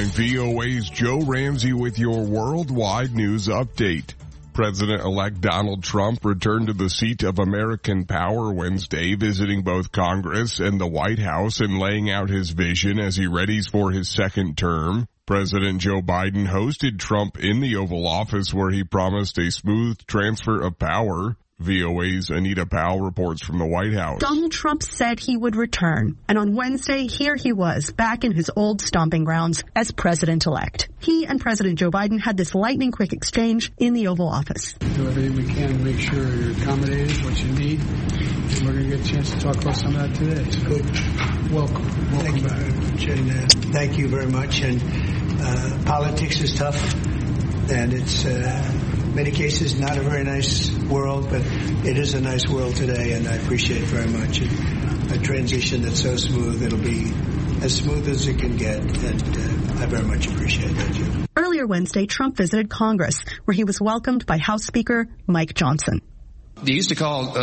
I'm VOA's Joe Ramsey with your worldwide news update. President-elect Donald Trump returned to the seat of American power Wednesday, visiting both Congress and the White House and laying out his vision as he readies for his second term. President Joe Biden hosted Trump in the Oval Office where he promised a smooth transfer of power. VOA's Anita Powell reports from the White House. Donald Trump said he would return, and on Wednesday, here he was, back in his old stomping grounds as president-elect. He and President Joe Biden had this lightning-quick exchange in the Oval Office. Do everything we can to make sure you're accommodated, what you need, and we're going to get a chance to talk about some of that today. It's good. Welcome Thank back. Thank you very much. And politics is tough, and it's many cases not a very nice world, but it is a nice world today, and I appreciate very much a transition that's so smooth. It'll be as smooth as it can get, and I very much appreciate that, Jim. Earlier Wednesday, Trump visited Congress, where he was welcomed by House Speaker Mike Johnson. They used to call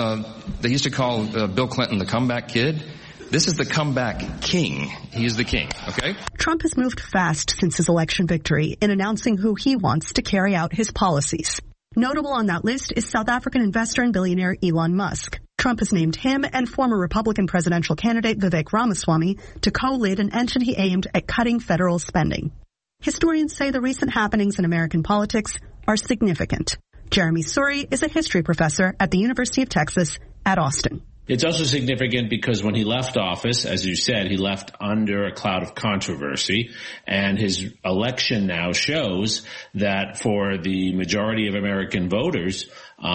Bill Clinton the comeback kid. This is the comeback king. He is the king, okay? Trump has moved fast since his election victory in announcing who he wants to carry out his policies. Notable on that list is South African investor and billionaire Elon Musk. Trump has named him and former Republican presidential candidate Vivek Ramaswamy to co-lead an entity aimed at cutting federal spending. Historians say the recent happenings in American politics are significant. Jeremy Suri is a history professor at the University of Texas at Austin. It's also significant because when he left office, as you said, he left under a cloud of controversy, and his election now shows that for the majority of American voters,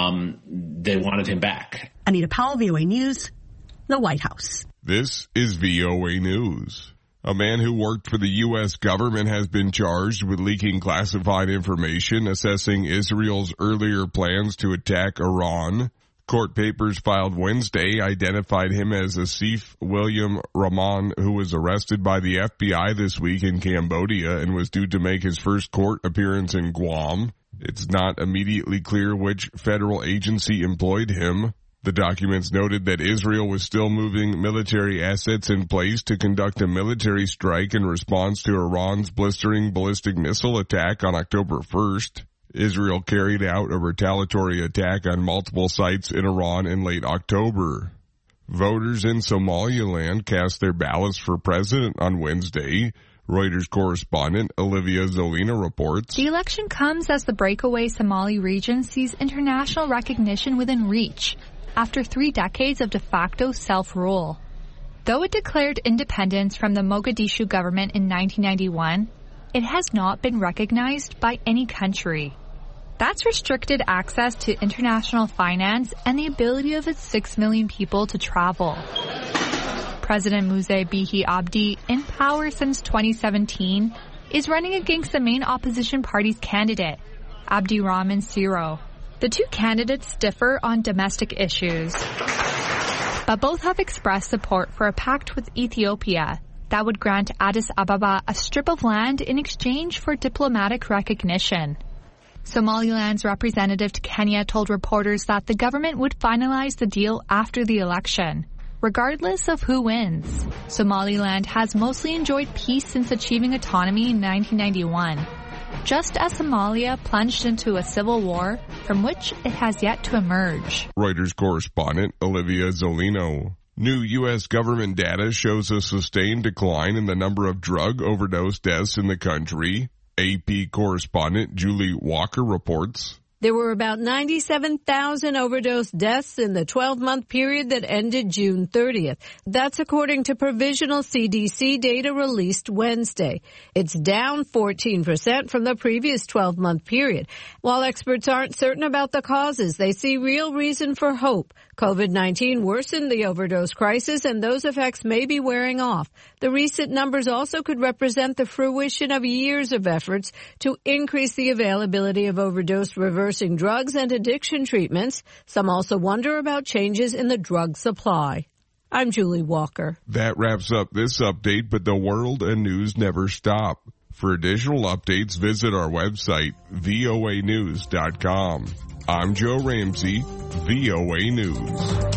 they wanted him back. Anita Powell, VOA News, the White House. This is VOA News. A man who worked for the U.S. government has been charged with leaking classified information assessing Israel's earlier plans to attack Iran. Court papers filed Wednesday identified him as Asif William Rahman, who was arrested by the FBI this week in Cambodia and was due to make his first court appearance in Guam. It's not immediately clear which federal agency employed him. The documents noted that Israel was still moving military assets in place to conduct a military strike in response to Iran's blistering ballistic missile attack on October 1st. Israel carried out a retaliatory attack on multiple sites in Iran in late October. Voters in Somaliland cast their ballots for president on Wednesday. Reuters correspondent Olivia Zolina reports. The election comes as the breakaway Somali region sees international recognition within reach after 3 decades of de facto self-rule. Though it declared independence from the Mogadishu government in 1991, it has not been recognized by any country. That's restricted access to international finance and the ability of its 6 million people to travel. President Muse Bihi Abdi, in power since 2017, is running against the main opposition party's candidate, Abdi Rahman Siro. The two candidates differ on domestic issues, but both have expressed support for a pact with Ethiopia that would grant Addis Ababa a strip of land in exchange for diplomatic recognition. Somaliland's representative to Kenya told reporters that the government would finalize the deal after the election, regardless of who wins. Somaliland has mostly enjoyed peace since achieving autonomy in 1991, just as Somalia plunged into a civil war from which it has yet to emerge. Reuters correspondent Olivia Zolino. New U.S. government data shows a sustained decline in the number of drug overdose deaths in the country. AP correspondent Julie Walker reports. There were about 97,000 overdose deaths in the 12-month period that ended June 30th. That's according to provisional CDC data released Wednesday. It's down 14% from the previous 12-month period. While experts aren't certain about the causes, they see real reason for hope. COVID-19 worsened the overdose crisis, and those effects may be wearing off. The recent numbers also could represent the fruition of years of efforts to increase the availability of overdose reversing drugs and addiction treatments. Some also wonder about changes in the drug supply. I'm Julie Walker. That wraps up this update, but the world and news never stop. For additional updates, visit our website, voanews.com. I'm Joe Ramsey, VOA News.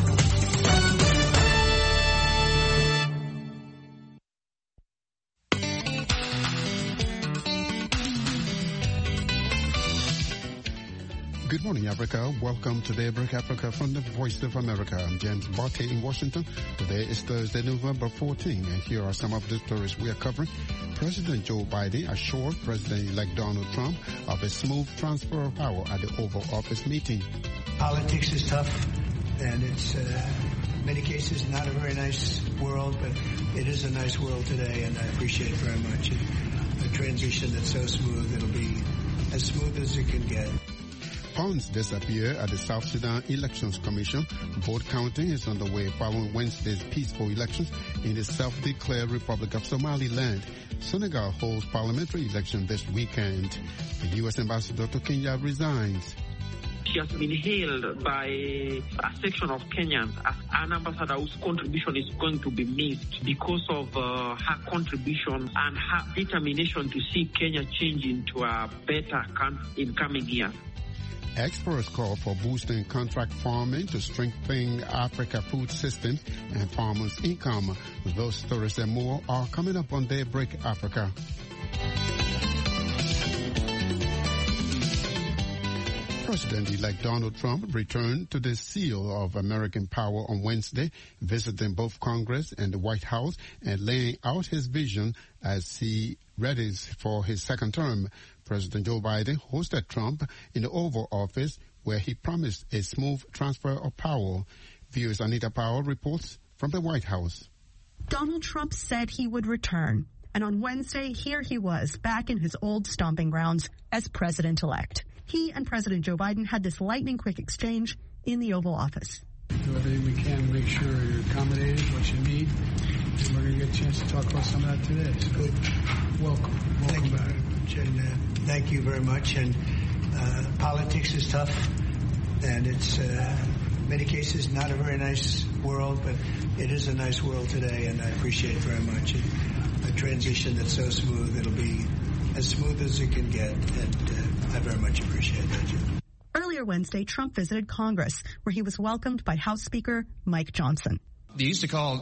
morning, Africa. Welcome to Daybreak Africa from the Voice of America. I'm James Barty in Washington. Today is Thursday, November 14, and here are some of the stories we are covering. President Joe Biden assured President-elect Donald Trump of a smooth transfer of power at the Oval Office meeting. Politics is tough, and it's in many cases not a very nice world, but it is a nice world today, and I appreciate it very much. A transition that's so smooth, it'll be as smooth as it can get. Funds disappear at the South Sudan Elections Commission. Vote counting is underway following Wednesday's peaceful elections in the self-declared Republic of Somaliland. Senegal holds parliamentary election this weekend. The U.S. ambassador to Kenya resigns. She has been hailed by a section of Kenyans as an ambassador whose contribution is going to be missed because of her contribution and her determination to see Kenya change into a better country in coming years. Experts call for boosting contract farming to strengthen Africa's food system and farmers' income. Those stories and more are coming up on Daybreak Africa. President-elect Donald Trump returned to the seal of American power on Wednesday, visiting both Congress and the White House and laying out his vision as he readies for his second term. President Joe Biden hosted Trump in the Oval Office, where he promised a smooth transfer of power. Viewers Anita Powell reports from the White House. Donald Trump said he would return, and on Wednesday, here he was, back in his old stomping grounds as president-elect. He and President Joe Biden had this lightning-quick exchange in the Oval Office. Do everything we can to make sure you're accommodated, what you need. And we're going to get a chance to talk about some of that today. It's good. Welcome. Welcome back. Thank you very much. And politics is tough, and it's in many cases not a very nice world, but it is a nice world today, and I appreciate it very much. A transition that's so smooth, it'll be as smooth as it can get, and I very much appreciate that, Jim. Earlier Wednesday, Trump visited Congress, where he was welcomed by House Speaker Mike Johnson. They used to call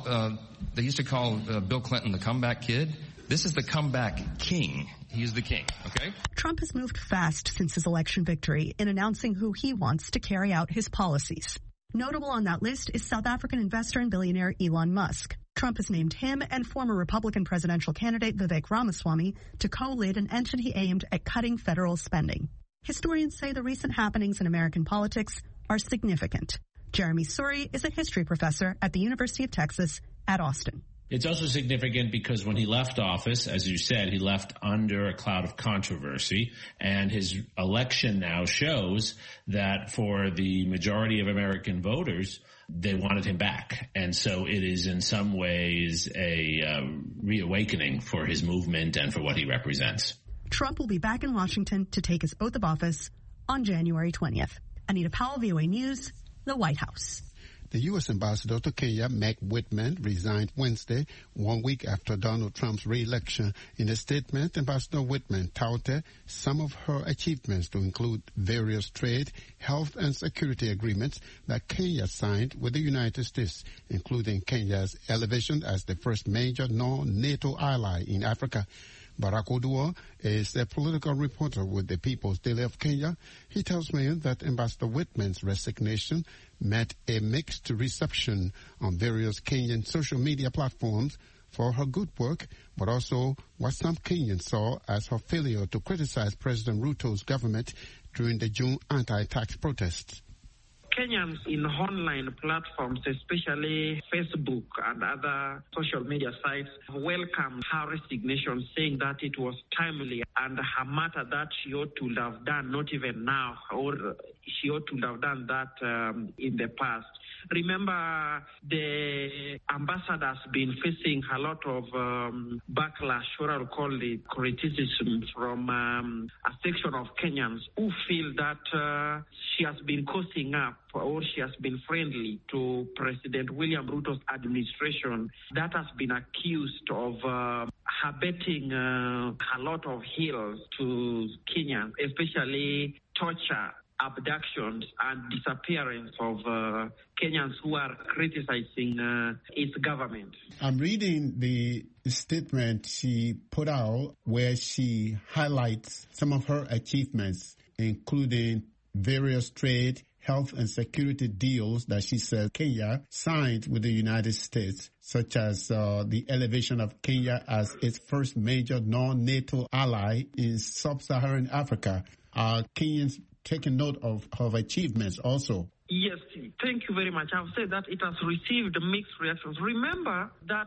Bill Clinton the comeback kid. This is the comeback king. He is the king, okay? Trump has moved fast since his election victory in announcing who he wants to carry out his policies. Notable on that list is South African investor and billionaire Elon Musk. Trump has named him and former Republican presidential candidate Vivek Ramaswamy to co-lead an entity aimed at cutting federal spending. Historians say the recent happenings in American politics are significant. Jeremy Suri is a history professor at the University of Texas at Austin. It's also significant because when he left office, as you said, he left under a cloud of controversy, and his election now shows that for the majority of American voters, they wanted him back. And so it is in some ways a reawakening for his movement and for what he represents. Trump will be back in Washington to take his oath of office on January 20th. Anita Powell, VOA News, the White House. The U.S. ambassador to Kenya, Meg Whitman, resigned Wednesday, 1 week after Donald Trump's re-election. In a statement, Ambassador Whitman touted some of her achievements to include various trade, health, and security agreements that Kenya signed with the United States, including Kenya's elevation as the first major non-NATO ally in Africa. Barack Oduor is a political reporter with the People's Daily of Kenya. He tells me that Ambassador Whitman's resignation met a mixed reception on various Kenyan social media platforms for her good work, but also what some Kenyans saw as her failure to criticize President Ruto's government during the June anti-tax protests. Kenyans in online platforms, especially Facebook and other social media sites, welcomed her resignation, saying that it was timely and a matter that she ought to have done, not even now, or she ought to have done that in the past. Remember, the ambassador has been facing a lot of backlash, or I'll call it criticism, from a section of Kenyans who feel that she has been causing up, or she has been friendly to President William Ruto's administration that has been accused of abetting a lot of ills to Kenyans, especially torture, abductions, and disappearance of Kenyans who are criticizing its government. I'm reading the statement she put out where she highlights some of her achievements, including various trade, health and security deals that she says Kenya signed with the United States, such as the elevation of Kenya as its first major non-NATO ally in sub-Saharan Africa. Are Kenyans taking note of her achievements also? Yes, thank you very much. I've said that it has received mixed reactions. Remember that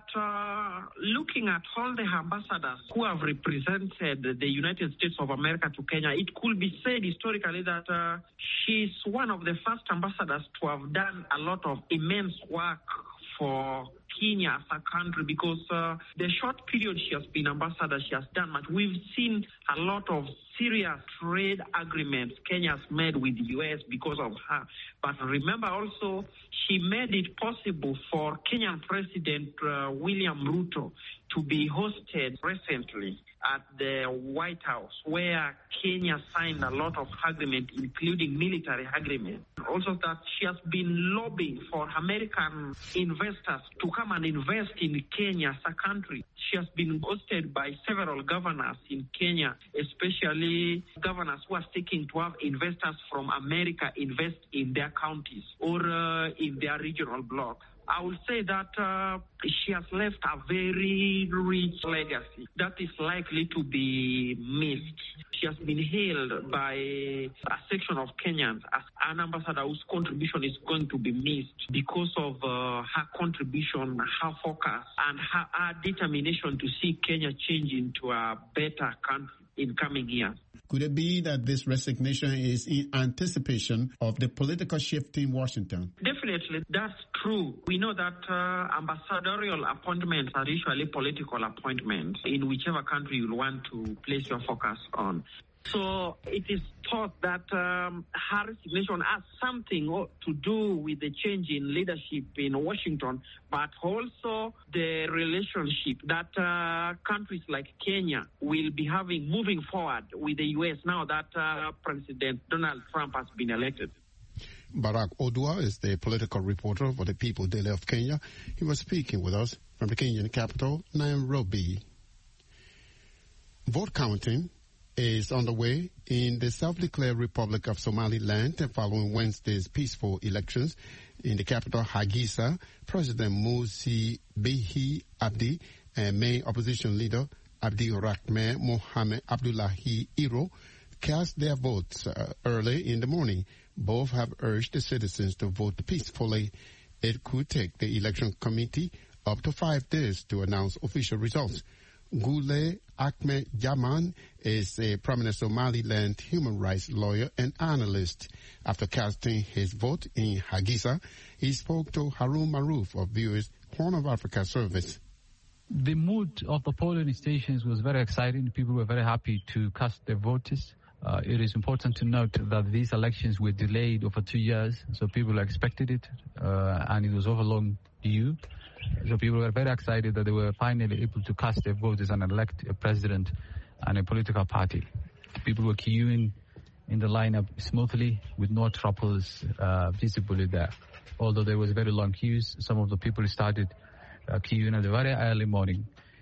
looking at all the ambassadors who have represented the United States of America to Kenya, it could be said historically that she's one of the first ambassadors to have done a lot of immense work for Kenya as a country, because the short period she has been ambassador, she has done much. We've seen a lot of serious trade agreements Kenya has made with the U.S. because of her. But remember also, she made it possible for Kenyan President William Ruto to be hosted recently at the White House, where Kenya signed a lot of agreements, including military agreements. Also that she has been lobbying for American investors to come and invest in Kenya as a country. She has been hosted by several governors in Kenya, especially governors who are seeking to have investors from America invest in their counties or in their regional blocks. I would say that she has left a very rich legacy that is likely to be missed. She has been hailed by a section of Kenyans as an ambassador whose contribution is going to be missed because of her contribution, her focus, and her determination to see Kenya change into a better country in coming years. Could it be that this resignation is in anticipation of the political shift in Washington? Definitely, that's true. We know that ambassadorial appointments are usually political appointments in whichever country you want to place your focus on. So it is thought that her resignation has something to do with the change in leadership in Washington, but also the relationship that countries like Kenya will be having moving forward with the U.S. now that President Donald Trump has been elected. Barack Odua is the political reporter for the People Daily of Kenya. He was speaking with us from the Kenyan capital, Nairobi. Vote counting is underway in the self-declared Republic of Somaliland following Wednesday's peaceful elections. In the capital, Hargeisa, President Musi Bihi Abdi and main opposition leader Abdi Rahman Mohamed Abdullahi Iro cast their votes early in the morning. Both have urged the citizens to vote peacefully. It could take the election committee up to 5 days to announce official results. Gule Ahmed Jaman is a prominent Somaliland human rights lawyer and analyst. After casting his vote in Hargeisa, he spoke to Harun Maruf of VOA's Horn of Africa service. The mood of the polling stations was very exciting. People were very happy to cast their votes. It is important to note that these elections were delayed over 2 years, so people expected it, and it was over long due. So people were very excited that they were finally able to cast their votes and elect a president and a political party. People were queuing in the lineup smoothly with no troubles visibly there. Although there was very long queues, some of the people started queuing at the very early morning,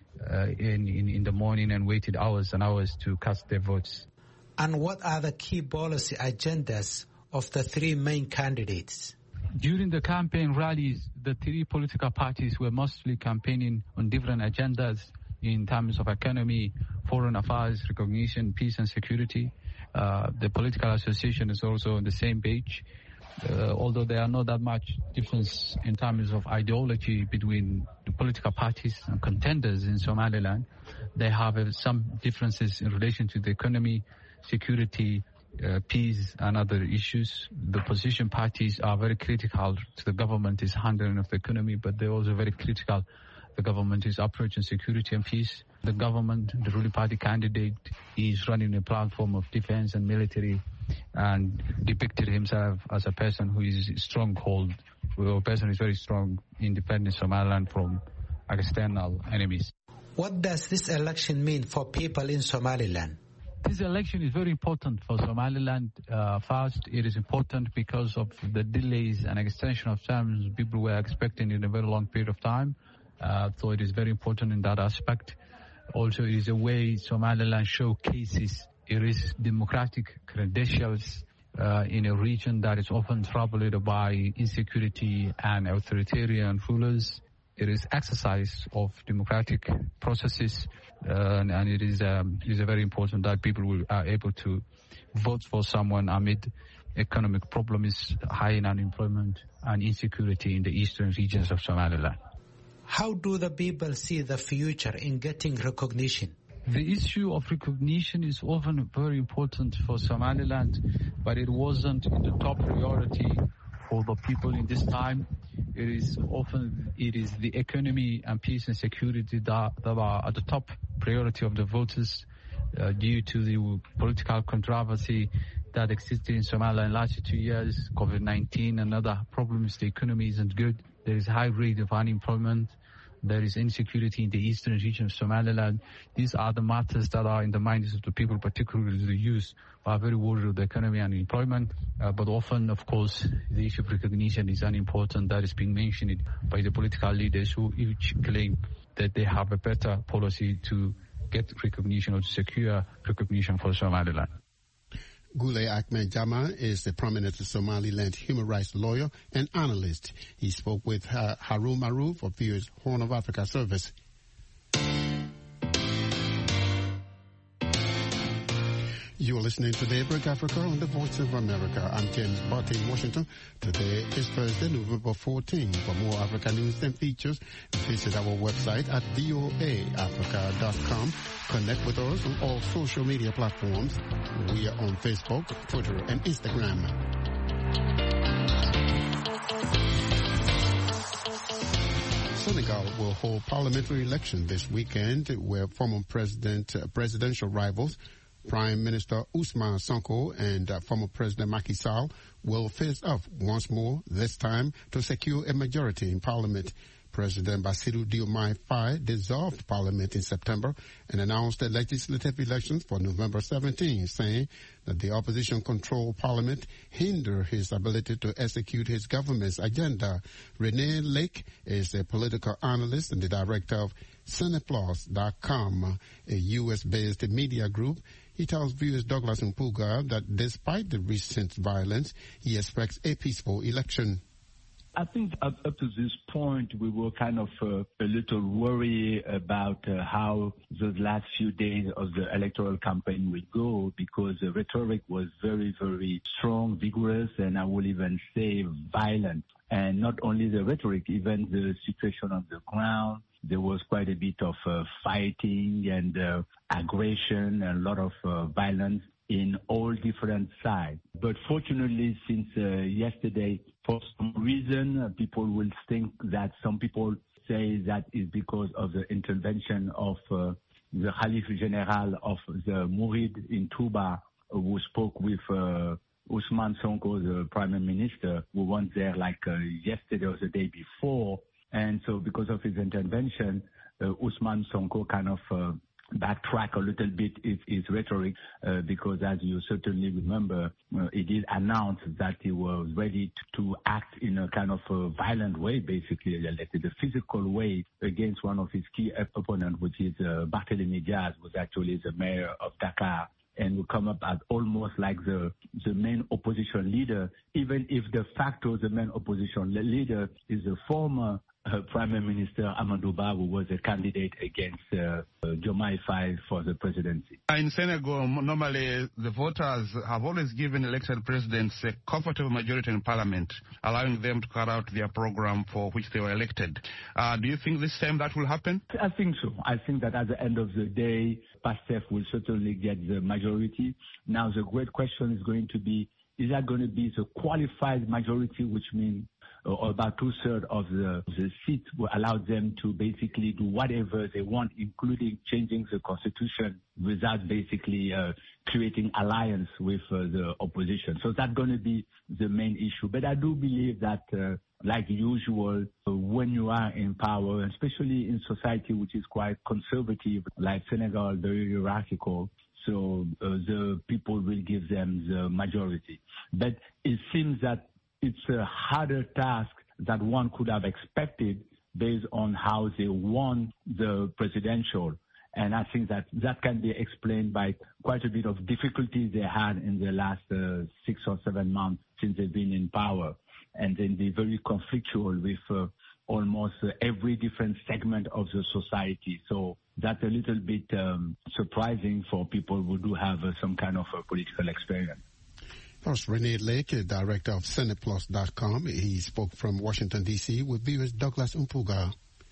in the morning, and waited hours and hours to cast their votes. And what are the key policy agendas of the three main candidates? During the campaign rallies, the three political parties were mostly campaigning on different agendas in terms of economy, foreign affairs, recognition, peace and security. The political association is also on the same page. Although there are not that much difference in terms of ideology between the political parties and contenders in Somaliland, they have some differences in relation to the economy, security, peace and other issues. The opposition parties are very critical to the government's handling of the economy, but they're also very critical the government's approach on security and peace. The government, the ruling party candidate, is running a platform of defense and military and depicted himself as a person who is stronghold, a person who is very strong in defending Somaliland from external enemies. What does this election mean for people in Somaliland? This election is very important for Somaliland. First, it is important because of the delays and extension of terms people were expecting in a very long period of time. So it is very important in that aspect. Also, it is a way Somaliland showcases its democratic credentials in a region that is often troubled by insecurity and authoritarian rulers. It is exercise of democratic processes, and it is very important that people are able to vote for someone amid economic problems, high unemployment and insecurity in the eastern regions of Somaliland. How do the people see the future in getting recognition? The issue of recognition is often very important for Somaliland, but it wasn't in the top priority for the people in this time. It is the economy and peace and security that are at the top priority of the voters due to the political controversy that existed in Somalia in the last 2 years, COVID-19 and other problems. The economy isn't good. There is a high rate of unemployment. There is insecurity in the eastern region of Somaliland. These are the matters that are in the minds of the people, particularly the youth, who are very worried of the economy and employment. But often, of course, the issue of recognition is unimportant. That is being mentioned by the political leaders who each claim that they have a better policy to get recognition or to secure recognition for Somaliland. Gule Ahmed Jama is the prominent Somaliland human rights lawyer and analyst. He spoke with Harun Maruf of VOA's Horn of Africa service. You are listening to Daybreak Africa on the Voice of America. I'm James Barty in Washington. Today is Thursday, November 14. For more Africa news and features, visit our website at voaafrica.com. Connect with us on all social media platforms. We are on Facebook, Twitter, and Instagram. Senegal will hold parliamentary election this weekend where former presidential rivals Prime Minister Ousmane Sonko and former President Macky Sall will face off once more, this time to secure a majority in Parliament. President Bassirou Diomaye Faye dissolved Parliament in September and announced the legislative elections for November 17, saying that the opposition-controlled Parliament hindered his ability to execute his government's agenda. Renee Lake is a political analyst and the director of Cineplus.com, a U.S.-based media group. He tells viewers Douglas Mpuga that despite the recent violence, he expects a peaceful election. I think up to this point, we were kind of a little worried about how those last few days of the electoral campaign will go, because the rhetoric was very, very strong, vigorous, and I will even say violent. And not only the rhetoric, even the situation on the ground. There was quite a bit of fighting and aggression and a lot of violence in all different sides. But fortunately, since yesterday, for some reason, people will think that some people say that is because of the intervention of the Khalif General of the Murid in Touba, who spoke with Ousmane Sonko, the Prime Minister, who went there like yesterday or the day before. And so because of his intervention, Ousmane Sonko kind of backtrack a little bit his rhetoric because, as you certainly remember, he did announce that he was ready to act in a kind of a violent way, basically, the physical way against one of his key opponents, which is Barthélémy Diaz, who was actually the mayor of Dakar, and will come up as almost like the main opposition leader, even if de facto the main opposition leader is the former Prime Minister Amadou Ba, who was a candidate against Diomaye Faye for the presidency. In Senegal, normally the voters have always given elected presidents a comfortable majority in parliament, allowing them to carry out their program for which they were elected. Do you think this time that will happen? I think so. I think that at the end of the day, PASTEF will certainly get the majority. Now, the great question is going to be, is that going to be the qualified majority, which means about 2/3 of the seats will allow them to basically do whatever they want, including changing the constitution without basically creating alliance with the opposition. So that's going to be the main issue. But I do believe that, like usual, when you are in power, especially in society which is quite conservative, like Senegal, very hierarchical, so the people will give them the majority. But it seems that it's a harder task than one could have expected based on how they won the presidential. And I think that can be explained by quite a bit of difficulties they had in the last 6 or 7 months since they've been in power. And then be very conflictual with almost every different segment of the society. So that's a little bit surprising for people who do have some kind of political experience. First, Renee Lake, director of SenatePlus.com. He spoke from Washington, D.C. with viewers Douglas Umpuga.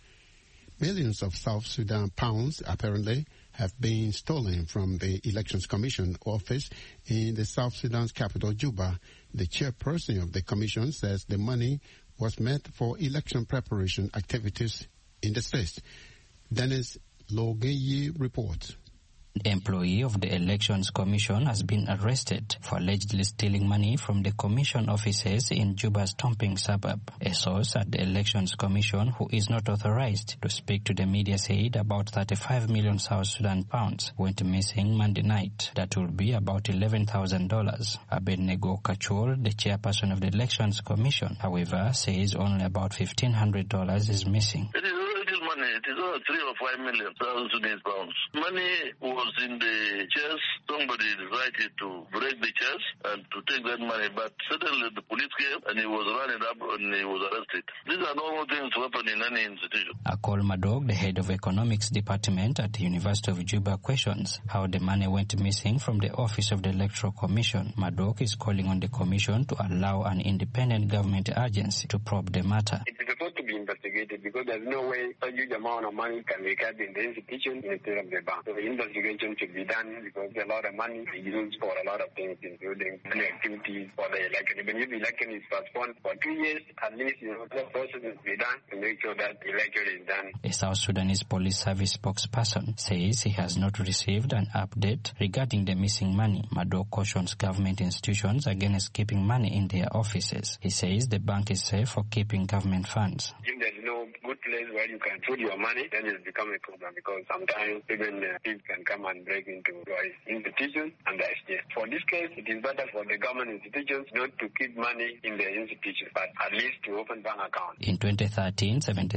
Millions of South Sudan pounds apparently have been stolen from the Elections Commission office in the South Sudan's capital, Juba. The chairperson of the commission says the money was meant for election preparation activities in the state. Dennis Logeye reports. The employee of the Elections Commission has been arrested for allegedly stealing money from the commission offices in Juba's Tomping suburb. A source at the Elections Commission who is not authorized to speak to the media said about 35 million South Sudan pounds went missing Monday night. That will be about $11,000. Abednego Kachur, the chairperson of the Elections Commission, however, says only about $1,500 is missing. Money. It is over 3 or 5 million South Sudanese pounds. Money was in the chest. Somebody decided to break the chest and to take that money, but suddenly the police came and he was running up and he was arrested. These are normal things to happen in any institution. Akol Madog, the head of economics department at the University of Juba, questions how the money went missing from the office of the Electoral Commission. Madog is calling on the commission to allow an independent government agency to probe the matter. It is supposed to be investigated because there's no way a huge amount of money can be kept in the institution instead of the bank. So the investigation should be done because a lot of money is used for a lot of things, including many activities for the election. Even if the election is postponed for 2 years, at least the process will be done to make sure that the election is done. A South Sudanese police service spokesperson says he has not received an update regarding the missing money. Madog cautions government institutions against keeping money in their offices. He says the bank is safe for keeping government funds. If there's no good place where you can put your money, then it's become a problem because sometimes even thieves can come and break into your institutions and the SDF. For this case, it is better for the government institutions not to keep money in the institutions, but at least to open bank accounts. In 2013,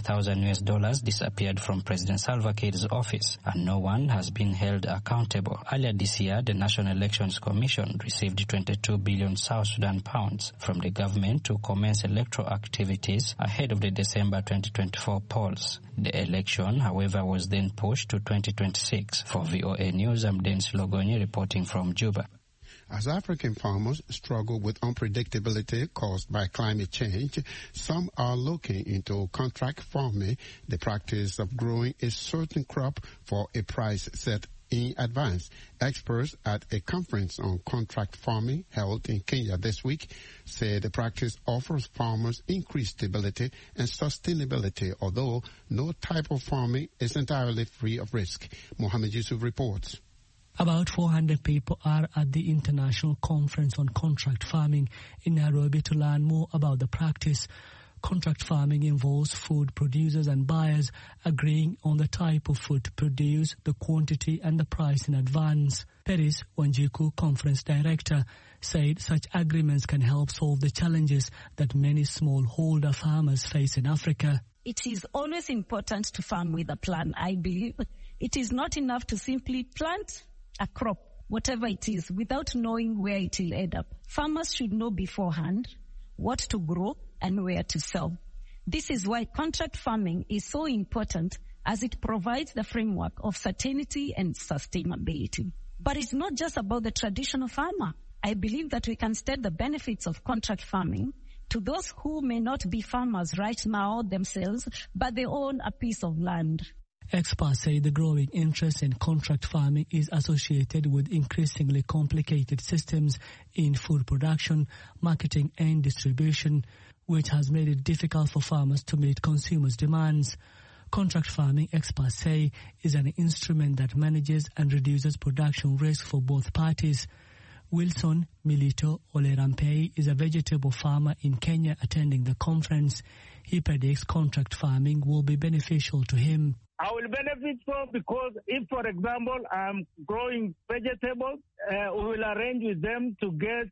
$70,000 disappeared from President Salva Kiir's office, and no one has been held accountable. Earlier this year, the National Elections Commission received 22 billion South Sudan pounds from the government to commence electoral activities ahead of the December 2024 polls. The election, however, was then pushed to 2026. For VOA News, I'm Dennis Logonyi reporting from Juba. As African farmers struggle with unpredictability caused by climate change, some are looking into contract farming, the practice of growing a certain crop for a price set in advance. Experts at a conference on contract farming held in Kenya this week say the practice offers farmers increased stability and sustainability, although no type of farming is entirely free of risk. Mohammed Yusuf reports. About 400 people are at the International Conference on Contract Farming in Nairobi to learn more about the practice. Contract farming involves food producers and buyers agreeing on the type of food to produce, the quantity and the price in advance. Peris Wanjiku, conference director, said such agreements can help solve the challenges that many smallholder farmers face in Africa. It is always important to farm with a plan, I believe. It is not enough to simply plant a crop, whatever it is, without knowing where it will end up. Farmers should know beforehand what to grow and where to sell. This is why contract farming is so important, as it provides the framework of certainty and sustainability. But it's not just about the traditional farmer. I believe that we can state the benefits of contract farming to those who may not be farmers right now themselves, but they own a piece of land. Experts say the growing interest in contract farming is associated with increasingly complicated systems in food production, marketing and distribution, which has made it difficult for farmers to meet consumers' demands. Contract farming, experts say, is an instrument that manages and reduces production risk for both parties. Wilson Milito Olerampei is a vegetable farmer in Kenya attending the conference. He predicts contract farming will be beneficial to him. I will benefit from because if, for example, I'm growing vegetables, we will arrange with them to get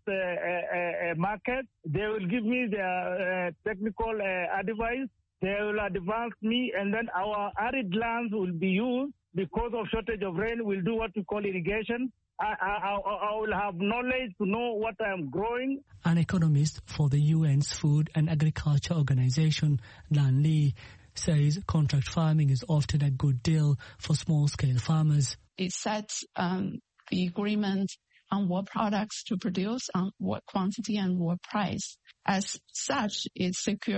a market. They will give me their technical advice. They will advance me, and then our arid lands will be used because of shortage of rain, we'll do what we call irrigation. I will have knowledge to know what I am growing. An economist for the UN's Food and Agriculture Organization, Dan Lee, says contract farming is often a good deal for small-scale farmers. It sets the agreement on what products to produce, on what quantity and what price. As such, it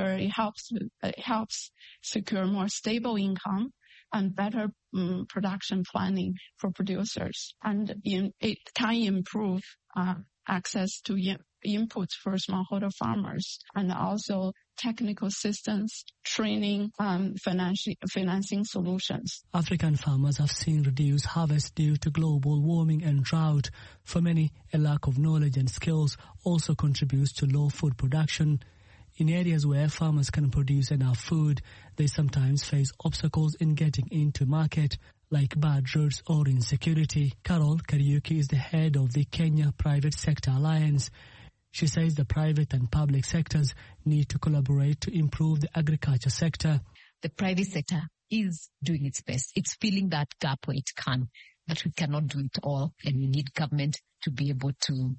helps secure more stable income and better production planning for producers. And it can improve access to inputs for smallholder farmers, and also technical assistance, training, financing solutions. African farmers have seen reduced harvest due to global warming and drought. For many, a lack of knowledge and skills also contributes to low food production. In areas where farmers can produce enough food, they sometimes face obstacles in getting into market, like bad roads or insecurity. Carol Kariuki is the head of the Kenya Private Sector Alliance. She says the private and public sectors need to collaborate to improve the agriculture sector. The private sector is doing its best. It's filling that gap where it can, but we cannot do it all, and we need government to be able to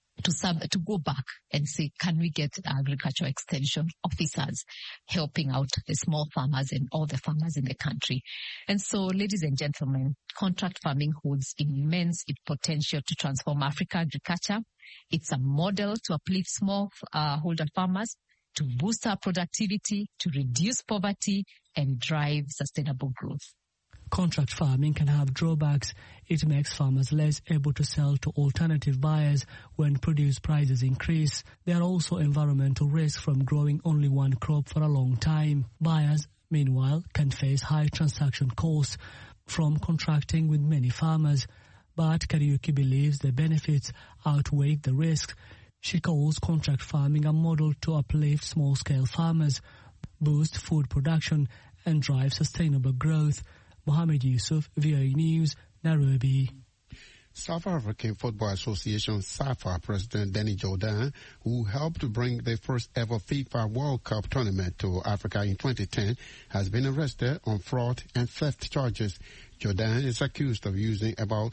go back and say, can we get agricultural extension officers helping out the small farmers and all the farmers in the country? And so, ladies and gentlemen, contract farming holds immense potential to transform Africa agriculture. It's a model to uplift smallholder farmers, to boost our productivity, to reduce poverty, and drive sustainable growth. Contract farming can have drawbacks. It makes farmers less able to sell to alternative buyers when produce prices increase. There are also environmental risks from growing only one crop for a long time. Buyers, meanwhile, can face high transaction costs from contracting with many farmers. But Kariuki believes the benefits outweigh the risks. She calls contract farming a model to uplift small-scale farmers, boost food production, and drive sustainable growth. Mohamed Yusuf, VOA News, Nairobi. South African Football Association SAFA President Danny Jordaan, who helped bring the first ever FIFA World Cup tournament to Africa in 2010, has been arrested on fraud and theft charges. Jordaan is accused of using about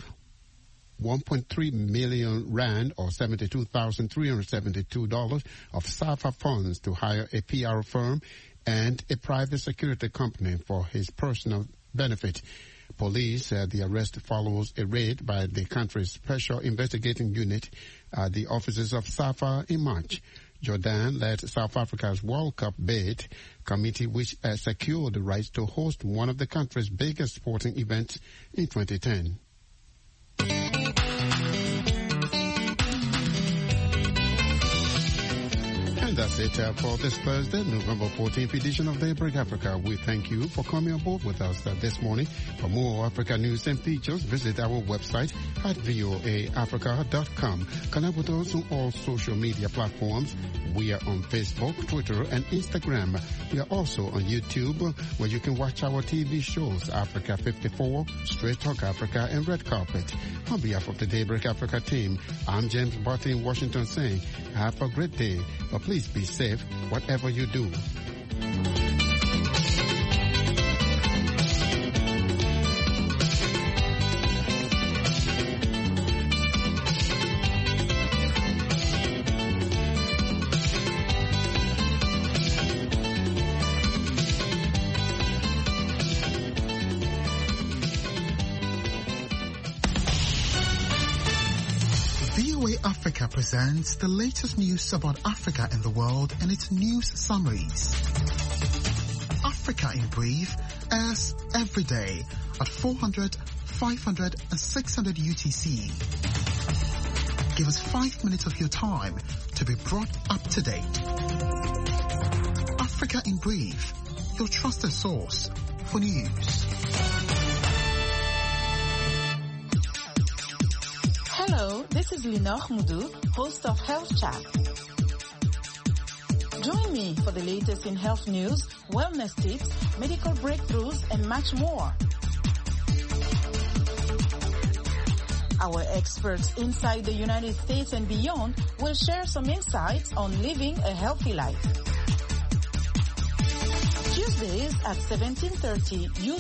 1.3 million rand or $72,372 of SAFA funds to hire a PR firm and a private security company for his personal benefit. Police said the arrest follows a raid by the country's Special Investigating Unit at the offices of SAFA in March. Jordaan led South Africa's World Cup bid committee, which secured the rights to host one of the country's biggest sporting events in 2010. And that's it for this Thursday, November 14th edition of Daybreak Africa. We thank you for coming on board with us this morning. For more Africa news and features, visit our website at voaafrica.com. Connect with us on all social media platforms. We are on Facebook, Twitter, and Instagram. We are also on YouTube, where you can watch our TV shows, Africa 54, Straight Talk Africa, and Red Carpet. On behalf of the Daybreak Africa team, I'm James Barty in Washington saying, have a great day, but please be safe whatever you do. Africa presents the latest news about Africa and the world and its news summaries. Africa in Brief airs every day at 400, 500 and 600 UTC. Give us 5 minutes of your time to be brought up to date. Africa in Brief, your trusted source for news. Hello, this is Linor Mudu, host of Health Chat. Join me for the latest in health news, wellness tips, medical breakthroughs, and much more. Our experts inside the United States and beyond will share some insights on living a healthy life. Tuesdays at 17:30